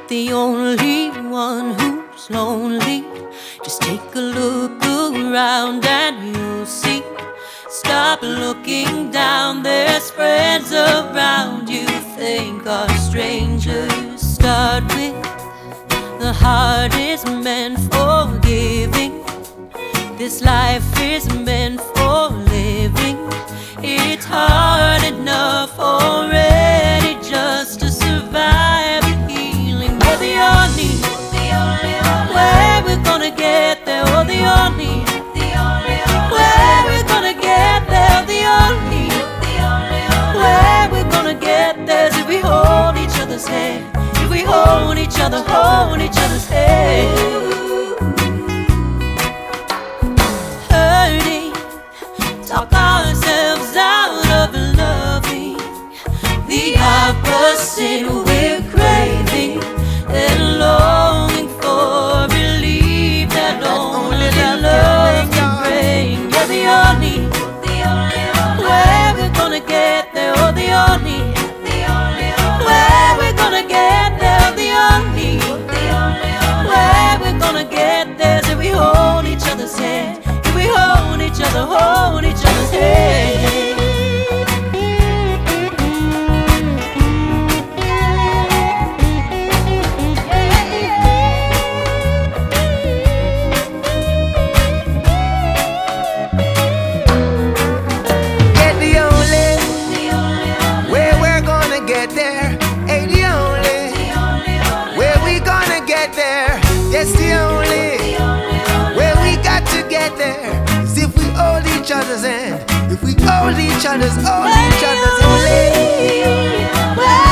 the only one who's lonely. Just take a look around and you'll see. Stop looking down, there's friends around you think are strangers. Start with the heart is meant for giving. This life is meant for living. It's hard enough already just to survive the healing. We're the only, where we're gonna get there. We're the only, where we're gonna get there. The only, where we're gonna get there is if we hold each other's hand. If we hold each other's hand. Hurting, talk ourselves out of loving. The opposite we're craving and longing for relief that only love can bring. You're the only, where we're gonna get there. Oh, the only, where we're gonna get there. The only, where we're gonna get there is if we hold each other's hand. If we hold each other's hand. Yes, the only where we got to get there is if we hold each other's hand. If we hold each other's hand.